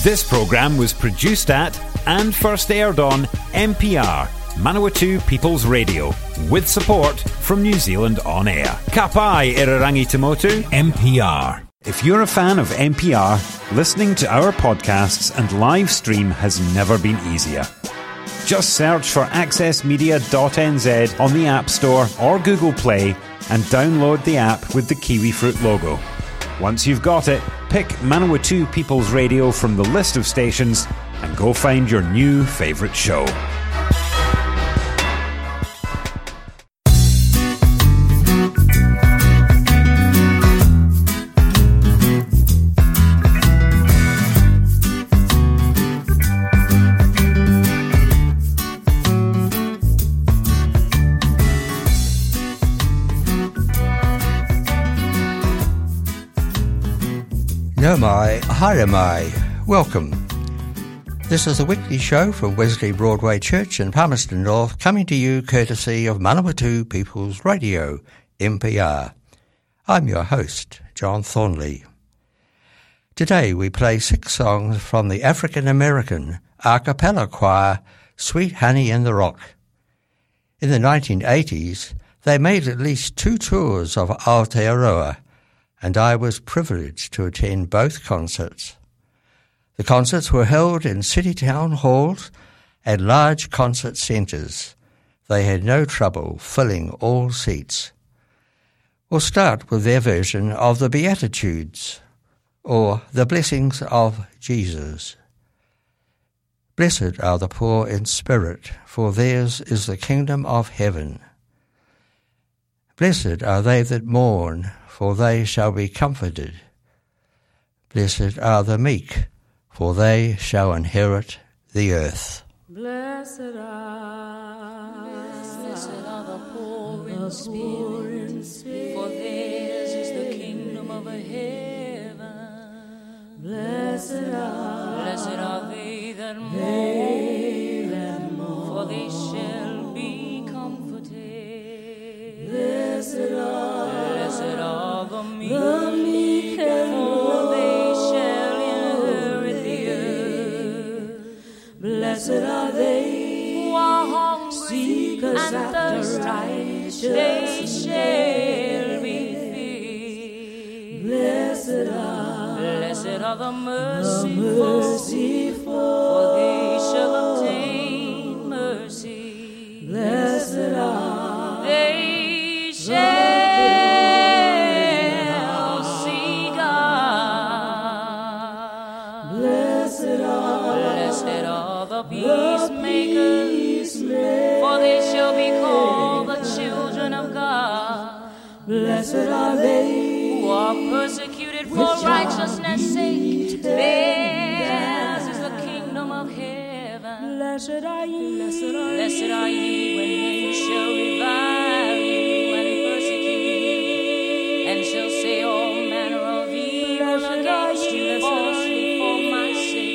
This programme was produced at and first aired on MPR, Manawatu People's Radio, with support from New Zealand On Air. Ka pai Irarangi Tamotu, MPR. If you're a fan of MPR, listening to our podcasts and live stream has never been easier. Just search for accessmedia.nz on the App Store or Google Play and download the app with the kiwifruit logo. Once you've got it, pick Manawatu People's Radio from the list of stations and go find your new favourite show. No mai, haere mai. Welcome. This is a weekly show from Wesley Broadway Church in Palmerston North, coming to you courtesy of Manawatu People's Radio, MPR. I'm your host, John Thornley. Today we play 6 songs from the African-American a cappella choir Sweet Honey in the Rock. In the 1980s, they made at least 2 tours of Aotearoa, and I was privileged to attend both concerts. The concerts were held in city town halls and large concert centres. They had no trouble filling all seats. We'll start with their version of the Beatitudes, or the Blessings of Jesus. Blessed are the poor in spirit, for theirs is the kingdom of heaven. Blessed are they that mourn, for they shall be comforted. Blessed are the meek, for they shall inherit the earth. Blessed are the poor in spirit, for theirs is the kingdom of heaven. Blessed are they that mourn, for they shall be comforted. Blessed are the meek, for they shall inherit the earth. Blessed are they who are hungry and thirsty, they shall be filled. Blessed are the merciful, for they shall obtain mercy. Blessed are they shall peacemakers, for they shall be called the children of God. Blessed are they who are persecuted for righteousness' sake. Theirs is the kingdom of heaven. Blessed are ye when men shall revile you and persecute you, and shall say all manner of evil against you falsely for my sake.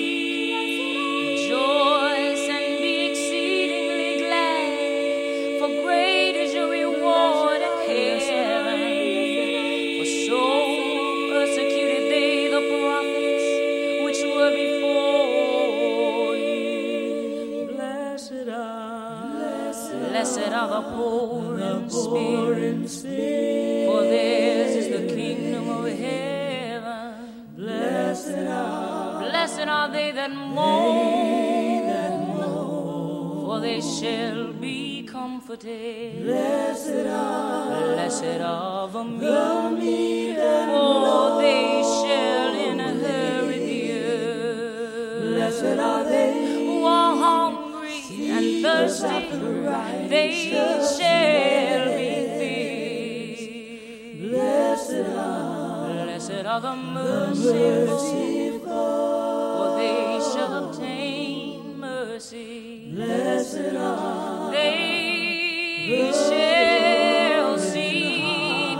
Blessed are the poor in spirit, for theirs is the kingdom of heaven. Blessed are they that mourn, for they shall be comforted. Blessed are the meek, for they shall inherit the earth. Blessed are they who are hungry and thirsty, they shall be filled. Blessed are the merciful, for they shall obtain mercy. Blessed are they shall see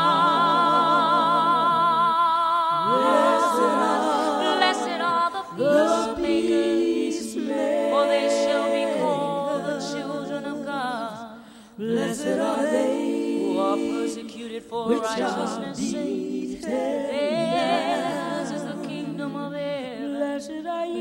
God. Blessed are the peacemakers, for they shall be called the children of God. Blessed are they who are persecuted for righteousness' sake. Theirs is the kingdom of heaven. Blessed are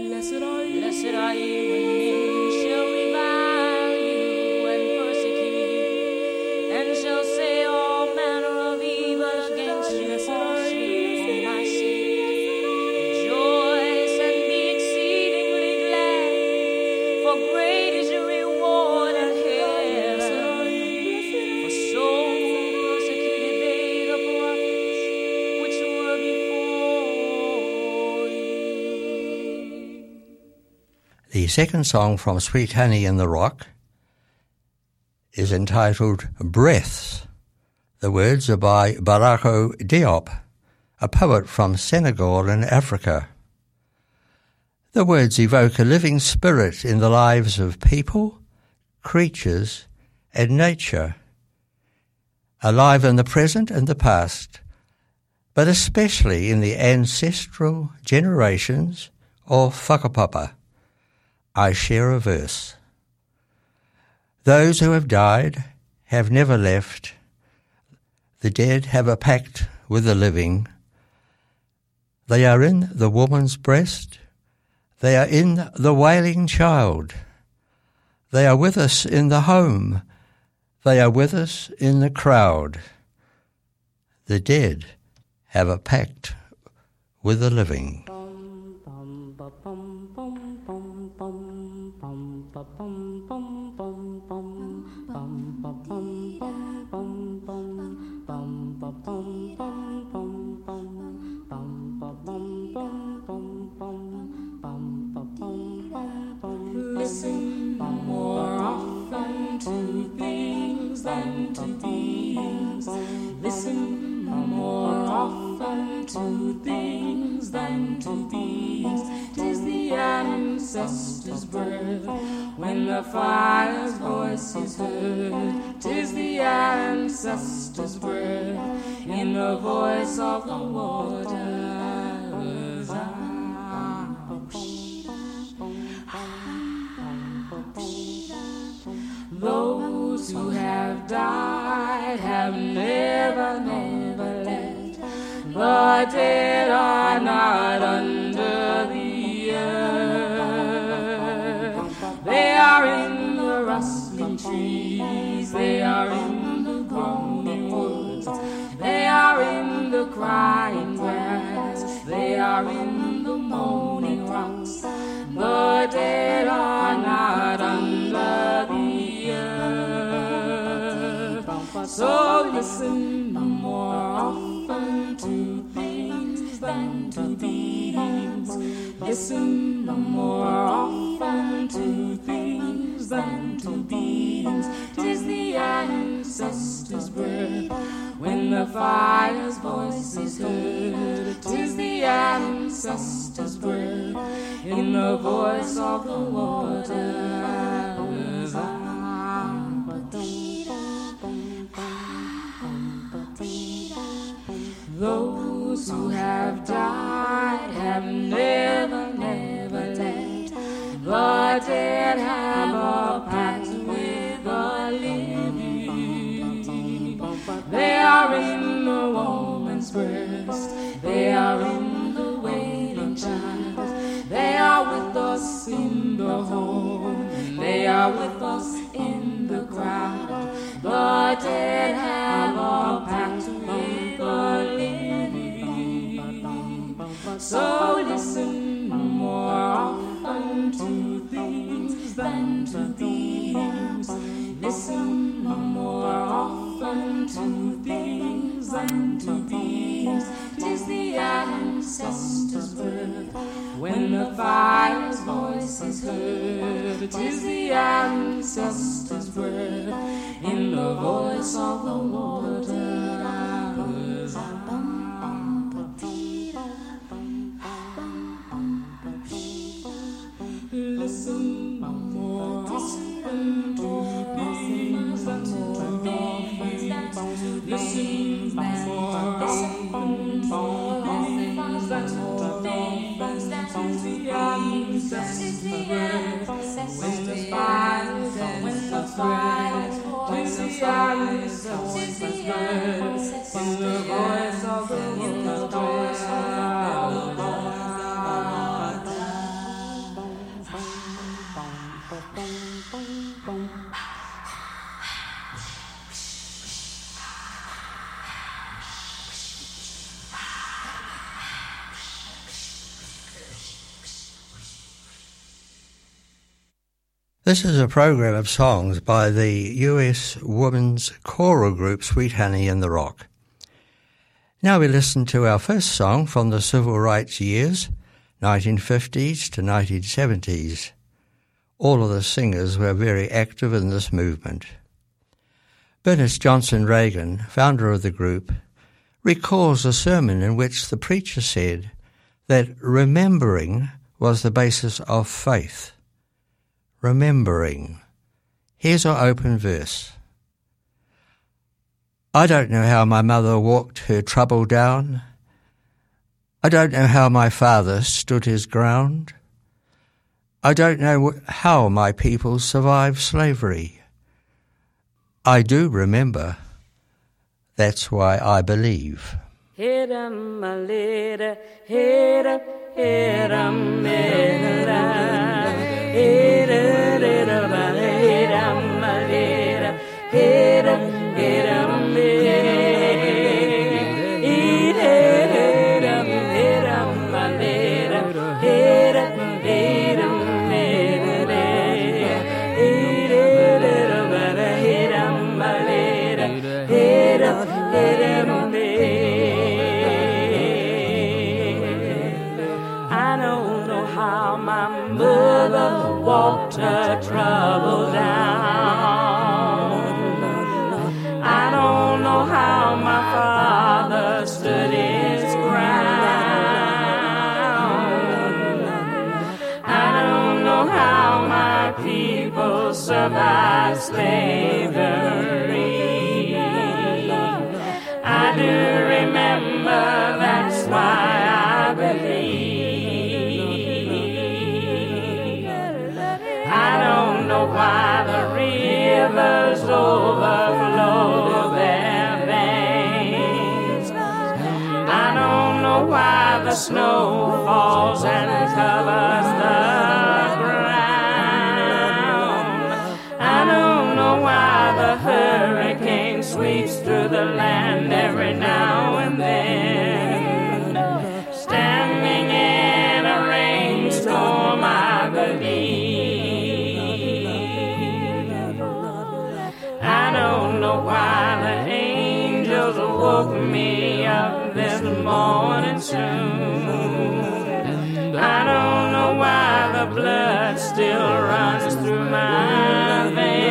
thy when men shall revile you and persecute you, and shall say all manner of evil against you falsely for my sake. Rejoice and be exceedingly glad, for great is your reward in heaven. For so persecuted they the prophets which were before you. The second song from Sweet Honey in the Rock is entitled Breaths. The words are by Barako Diop, a poet from Senegal in Africa. The words evoke a living spirit in the lives of people, creatures, and nature, alive in the present and the past, but especially in the ancestral generations of whakapapa. I share a verse. Those who have died have never left. The dead have a pact with the living. They are in the woman's breast. They are in the wailing child. They are with us in the home. They are with us in the crowd. The dead have a pact with the living. Listen more often to things than to beings. Listen more often to things than to beings. 'Tis the ancestors' breath when the fire's voice is heard. 'Tis the ancestors' breath in the voice of the waters. Those who have died have never, never left. The dead are not under the earth. They are in the rustling trees. They are in the groaning woods. They are in the crying grass. They are in the moaning rocks. The dead are not under the earth. So listen more often to things than to beings. Listen more often to things than to beings. 'Tis the ancestors' breath when the fire's voice is heard. 'Tis the ancestors' breath in the voice of the waters. Those who have died have never, never left. The dead have a pact with the living. They are in the woman's breast. They are in the wailing child. They are with us in the home. They are with us in the crowd. The dead have a pact with the living. So listen more often to things than to beings. Listen more often to things than to beings. 'Tis the ancestors' breath when the fire's voice is heard. 'Tis the ancestors' breath in the voice of the waters. Listen more often to things than to beings. Listen more often to things than to beings. The ancestors' breath when the fire's breath. 'Tis the ancestors' breath in the voice of the waters. This is a program of songs by the US women's choral group Sweet Honey in the Rock. Now we listen to our first song from the civil rights years, 1950s to 1970s. All of the singers were very active in this movement. Bernice Johnson Reagan, founder of the group, recalls a sermon in which the preacher said that remembering was the basis of faith. Remembering. Here's our open verse. I don't know how my mother walked her trouble down. I don't know how my father stood his ground. I don't know how my people survived slavery. I do remember. That's why I believe. Hit 'em a little, hit 'em, hit 'em, hit 'em, hit 'em, hit 'em a little, hit 'em, hit 'em, walked her trouble down. I don't know how my father stood his ground. I don't know how my people survived slavery. I do remember, that's why I believe. Why the rivers overflow their veins. I don't know why the snow falls and covers the ground. I don't know why the hurricane sweeps through the land every now and then. Standing in a rainstorm, I believe. Why the angels woke me up this morning soon. I don't know why the blood still runs through my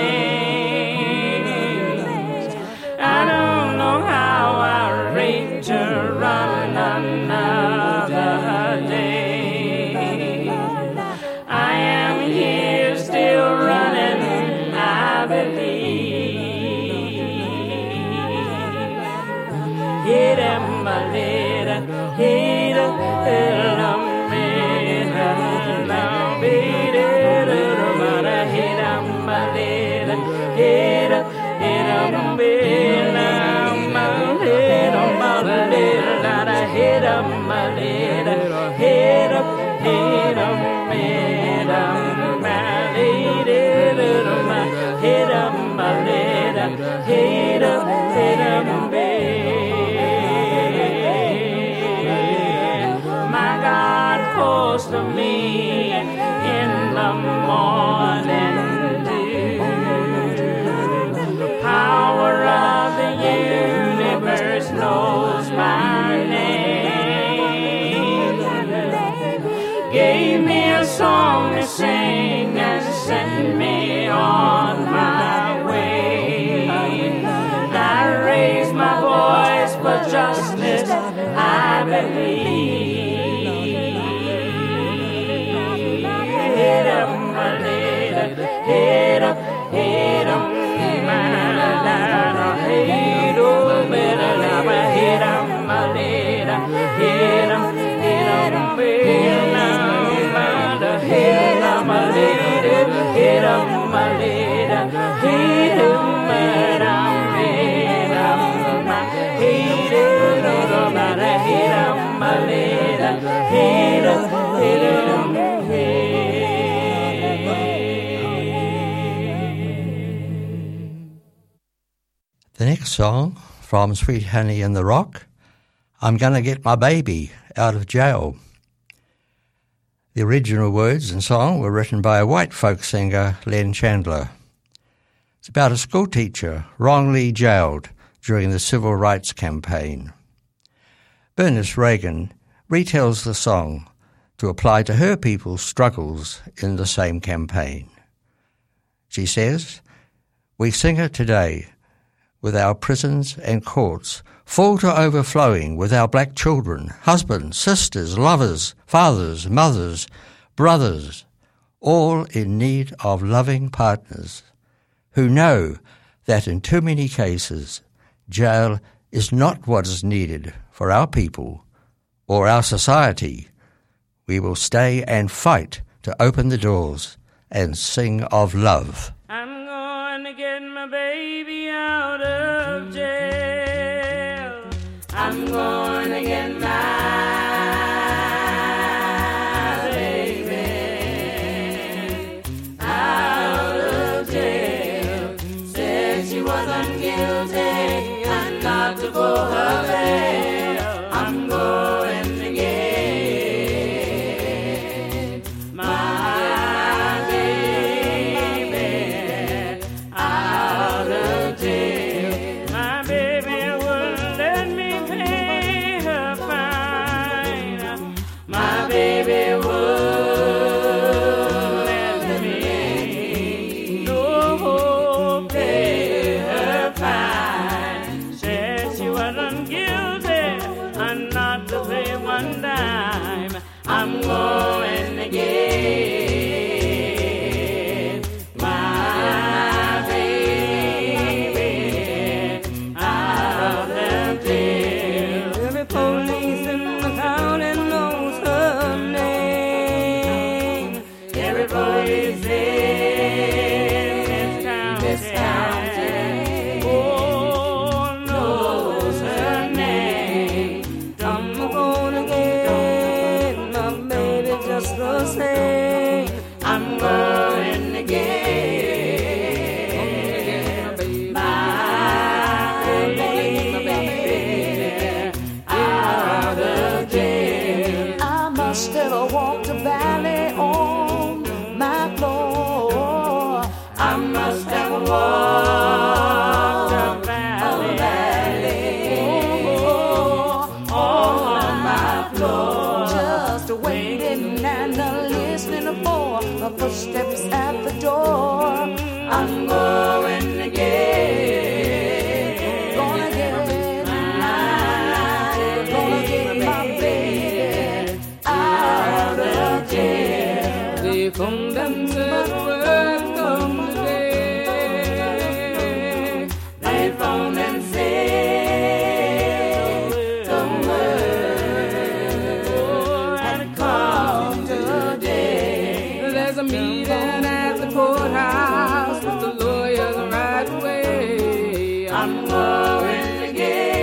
veins. I don't know how I rate to run another day. I am here still running, I believe. Hit 'em a little, hit 'em, hit 'em, hit 'em, hit 'em a little, hit 'em, hit 'em, hit 'em, hit 'em a little, hit 'em a little, hit 'em, hit 'em, hit 'em, hit 'em a little, hit 'em, hit 'em, close to me in the morning dew. The power of the universe knows my name. Gave me a song to sing and sent me on my way. I raise my voice for justice, I believe. Hit 'em a little, hit 'em, hit 'em, hit 'em, hit 'em a little, hit 'em, hit 'em, hit 'em a little, hit 'em a little, hit 'em, hit 'em, hit 'em, hit 'em a little, hit 'em, hit 'em. The next song from Sweet Honey in the Rock, I'm Gonna Get My Baby Out of Jail. The original words and song were written by a white folk singer, Len Chandler. It's about a schoolteacher wrongly jailed during the Civil Rights Campaign. Bernice Reagan retells the song to apply to her people's struggles in the same campaign. She says, "We sing it today with our prisons and courts full to overflowing with our black children, husbands, sisters, lovers, fathers, mothers, brothers, all in need of loving partners who know that in too many cases jail is not what is needed for our people or our society. We will stay and fight to open the doors and sing of love." I'm going to get my baby out of jail. I'm going to get my baby out of jail. Said she wasn't guilty and not to go her bail. I'm going to get my baby out of jail. My baby wouldn't let me pay her fine. My baby wouldn't let me no pay her fine. Said she wasn't guilty and not to pay one dime. I'm going to get my baby out of jail. Every police in the county knows her name. Every police in this county, oh, knows her name. I'm gonna get my baby just the same. I'm going to get my baby out of jail. I must have walked a valley on my floor. I must have walked a valley on my floor. Just waiting and listening for her footsteps at the door. I'm going to get my baby out of jail. They come down to welcome today. They phone and say the word had come today. There's a meeting at the courthouse with the lawyers right away. I'm going to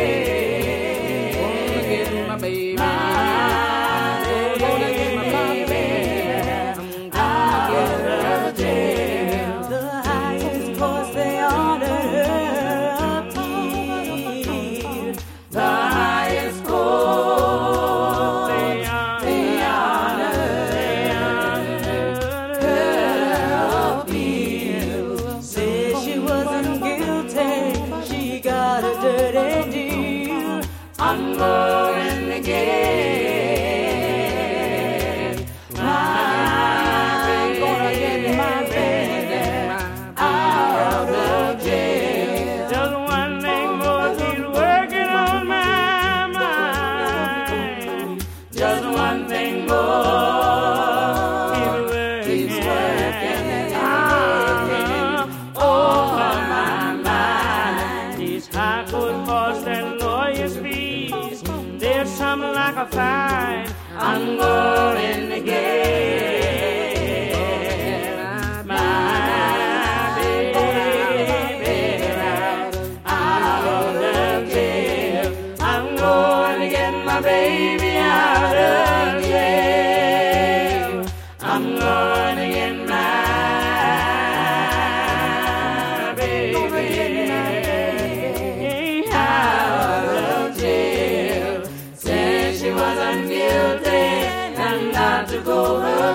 get my baby. Gonna get my baby out of jail. The highest courts they ordered her appeal. The highest court they honored her appeal. Said she wasn't guilty, she got a dirty deal. I'm going to get my baby out of jail. Just one thing more, he's working on my mind. Just one thing more, he's working on my mind. These high court costs and lawyers' fees, there's something like a fine. I'm going to get my baby out of jail. I'm going to get my baby out of jail. I'm going to get my baby out of jail. Said she wasn't guilty and not to go home.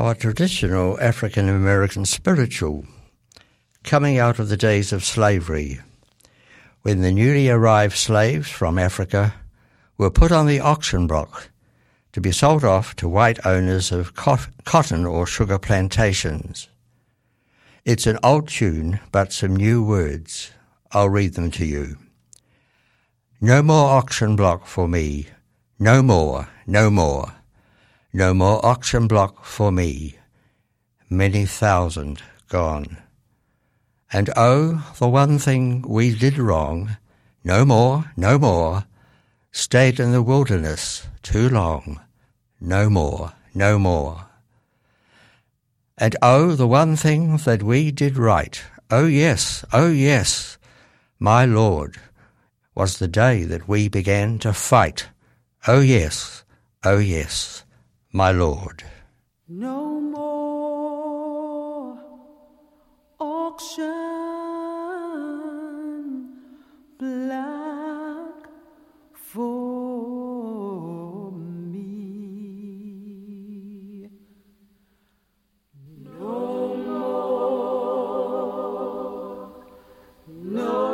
a traditional African American spiritual coming out of the days of slavery, when the newly arrived slaves from Africa were put on the auction block to be sold off to white owners of cotton or sugar plantations. It's an old tune, but some new words. I'll read them to you. No more auction block for me. No more, no more. No more auction block for me. Many thousand gone. And oh, the one thing we did wrong, no more, no more. Stayed in the wilderness too long. No more, no more. And oh, the one thing that we did right, oh yes, my Lord, was the day that we began to fight. Oh yes, my Lord. No more auction block for me. No more, no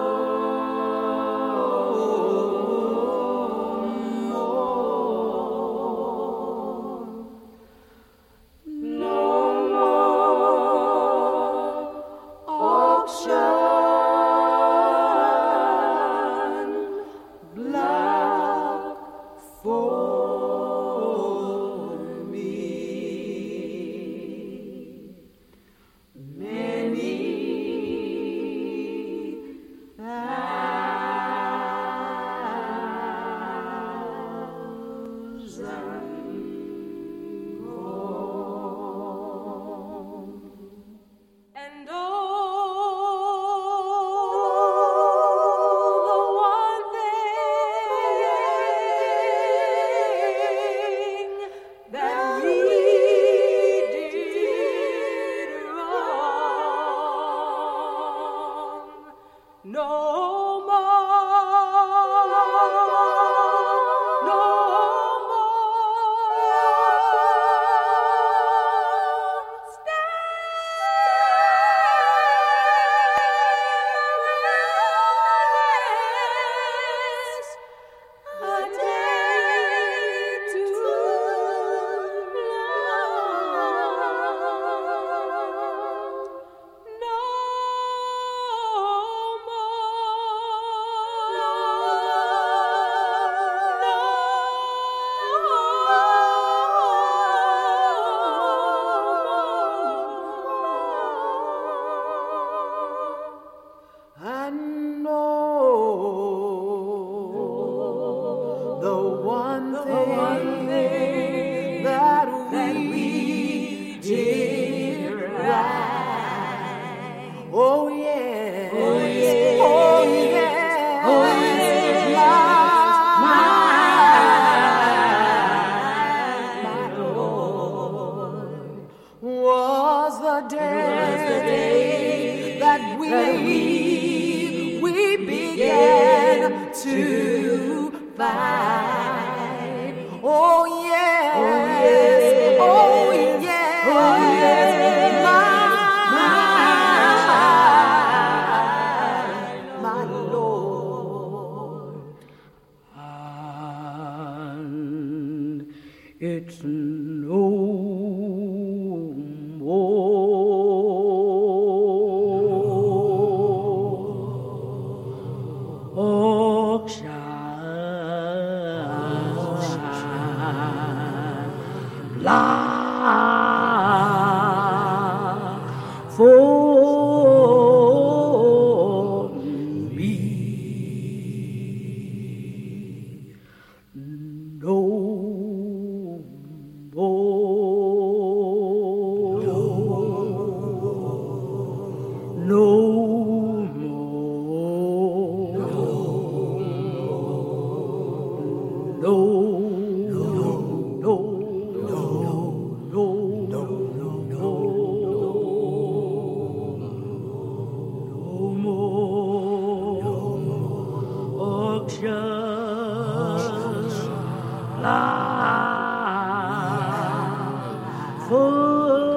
For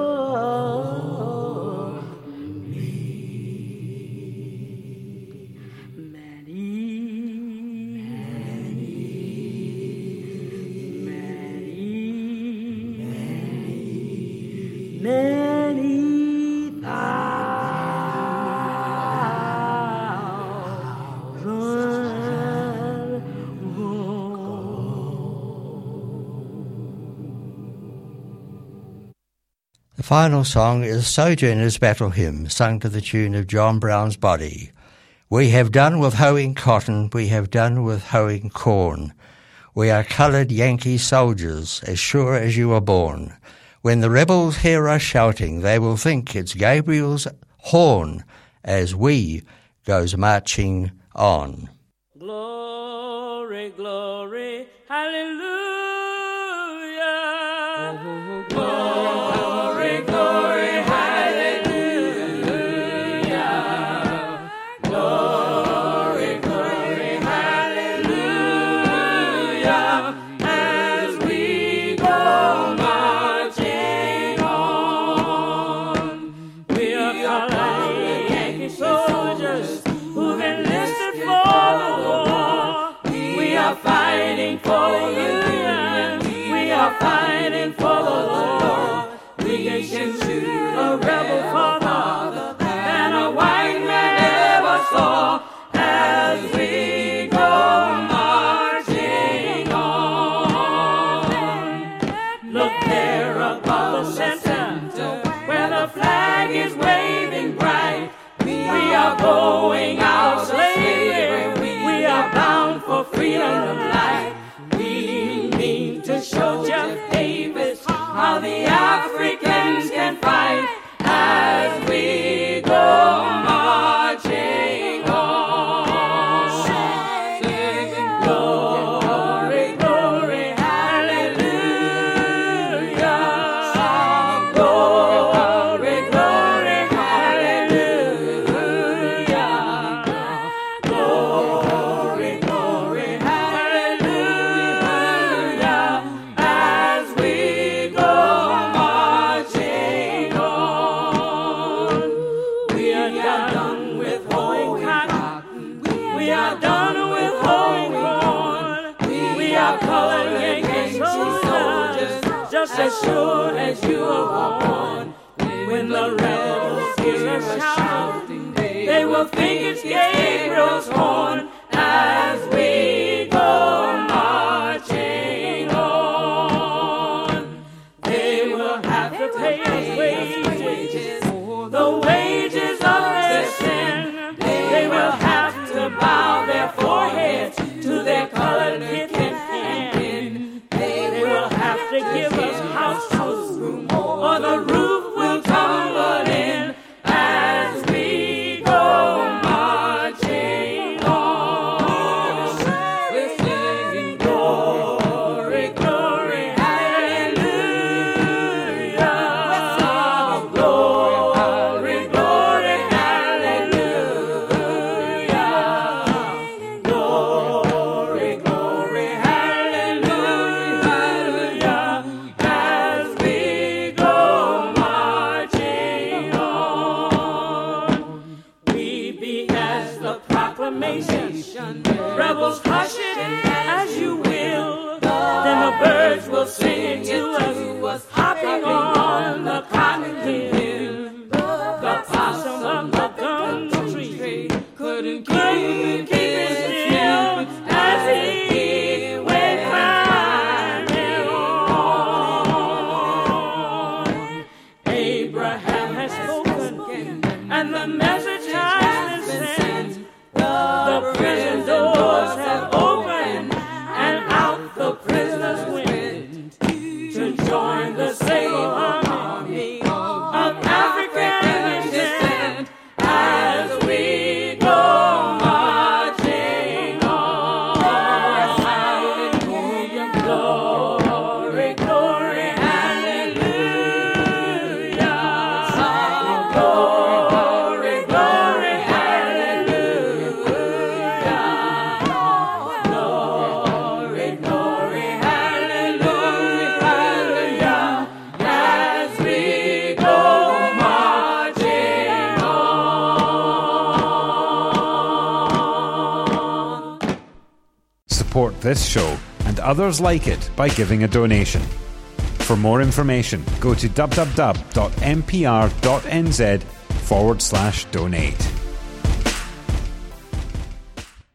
final song is Sojourner's Battle Hymn, sung to the tune of John Brown's Body. We have done with hoeing cotton, we have done with hoeing corn. We are coloured Yankee soldiers, as sure as you were born. When the rebels hear us shouting, they will think it's Gabriel's horn as we goes marching on. Glory, glory, hallelujah. Glory, glory, hallelujah. Glory, glory, hallelujah. As we go marching on, we are colored Yankee soldiers who've enlisted for the war. We are fighting for the Union. We are fighting for the Lord. We can shoot a rebel father than a white man ever saw. As we go marching on, look there above the center where the flag is waving bright. We are going out slavery. We are bound for freedom of life. We mean to show Jeff Davis how the Africans can fight as we go marching on. Singing glory, glory, hallelujah. Glory, glory, hallelujah. Glory, glory, hallelujah. As we go marching on, we are done with hoeing cotton. We are done with hoeing corn. We are colored Yankee soldiers, just as sure as you were born. When the rebels hear us shouting, they will think it's Gabriel's horn. As we go marching on, they will have to pay us wages, the wages of their sin. They will have to bow their foreheads to their colored kin. They will have to give us house room, or the roof will tumble in. As we go marching on, we're singing glory, glory, hallelujah. Glory, glory, hallelujah. Glory, glory, hallelujah. As we go marching on, we began the proclamation. Rebels, hush it as you will. Then the birds will sing it to us, hopping on the cotton hill. The possum of the gum tree couldn't keep it still as he went climbing on. Abraham has spoken, and the message has been sent. The prison doors have opened, and out the prisoners went to join the slave army of African descent. As we go marching on, glory, glory, hallelujah. Glory, glory, hallelujah. Glory, glory, hallelujah. As we go marching on. Support this show and others like it by giving a donation. For more information, go to www.mpr.nz/donate.